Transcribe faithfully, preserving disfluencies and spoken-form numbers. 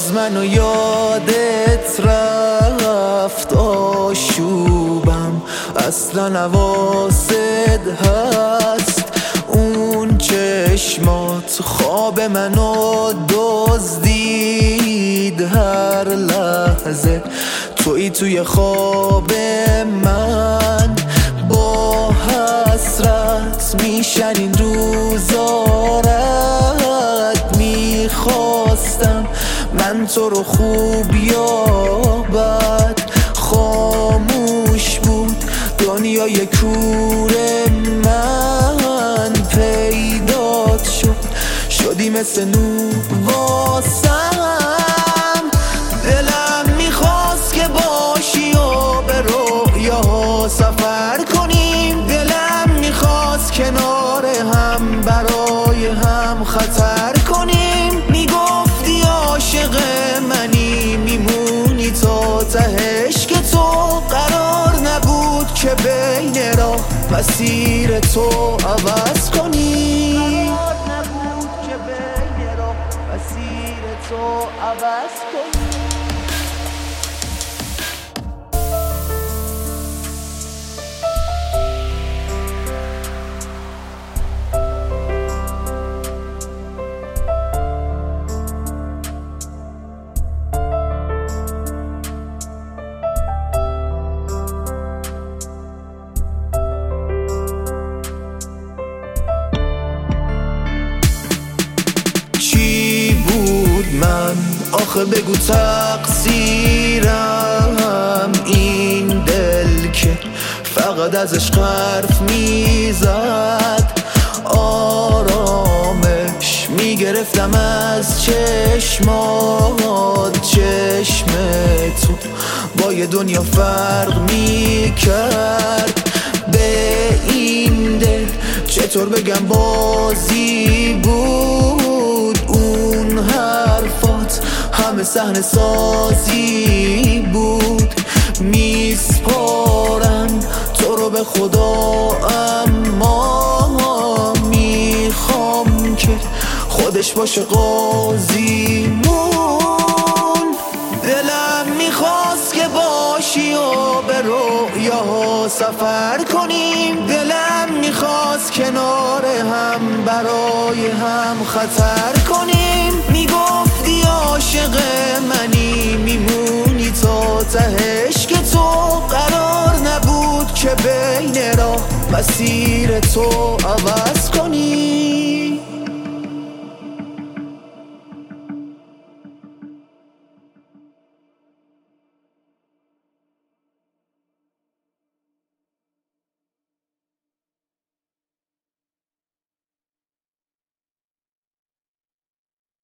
باز منو یادت رفت آشوبم، اصلا نواسط هست اون چشمات، خواب منو دزدید هر لحظه تویی توی خواب من. با حسرت میشن این روزارت، میخواستم من تو رو خوب یا بد. خاموش بود دنیای کور من، پیدات شد شدی مثل نور واسم. دلم میخواست که باشی و به رویاها سفر کنیم، دلم میخواست کنار هم برای هم خطر کنیم. میگفتی عاشق منی میمونی تا تهش، که تو قرار نبود که بین راه مسیر تو عوض کنی، قرار نبود که بین راه مسیر تو عوض کنی. من آخه بگو تقصیرم این دل که فقط ازش حرف میزد. آرامش میگرفتم از چشمات، چشم تو با یه دنیا فرق میکرد. به این دل چطور بگم بازی بود اون حرفات، همه صحنه سازی بود. میسپارم تو رو به خدا، اما میخوام که خودش باشه قاضیمون. دلم میخواست که باشی و به رویاها سفر کنیم، دلم میخواست کنار هم برای هم خطر کنیم. میگفتی عاشق منی میمونی تا تهش، که تو قرار نبود که بین راه مسیر تو عوض کنی.